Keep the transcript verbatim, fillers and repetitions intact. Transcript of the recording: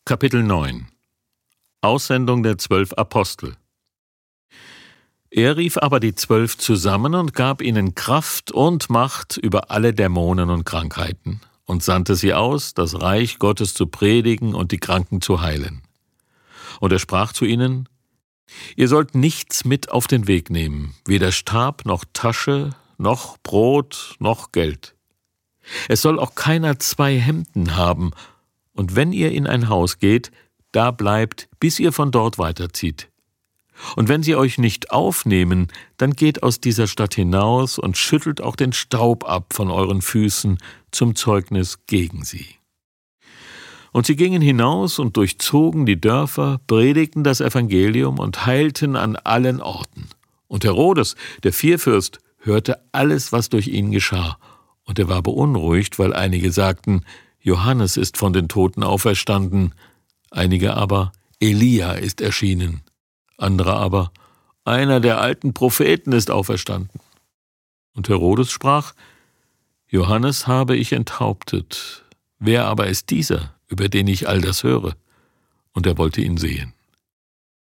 Kapitel neun. Aussendung der zwölf Apostel. Er rief aber die Zwölf zusammen und gab ihnen Kraft und Macht über alle Dämonen und Krankheiten und sandte sie aus, das Reich Gottes zu predigen und die Kranken zu heilen. Und er sprach zu ihnen: Ihr sollt nichts mit auf den Weg nehmen, weder Stab noch Tasche, noch Brot, noch Geld. Es soll auch keiner zwei Hemden haben, und wenn ihr in ein Haus geht, da bleibt, bis ihr von dort weiterzieht. Und wenn sie euch nicht aufnehmen, dann geht aus dieser Stadt hinaus und schüttelt auch den Staub ab von euren Füßen zum Zeugnis gegen sie. Und sie gingen hinaus und durchzogen die Dörfer, predigten das Evangelium und heilten an allen Orten. Und Herodes, der Vierfürst, hörte alles, was durch ihn geschah, und er war beunruhigt, weil einige sagten, Johannes ist von den Toten auferstanden, einige aber, Elia ist erschienen, andere aber, einer der alten Propheten ist auferstanden. Und Herodes sprach, Johannes habe ich enthauptet, wer aber ist dieser, über den ich all das höre? Und er wollte ihn sehen.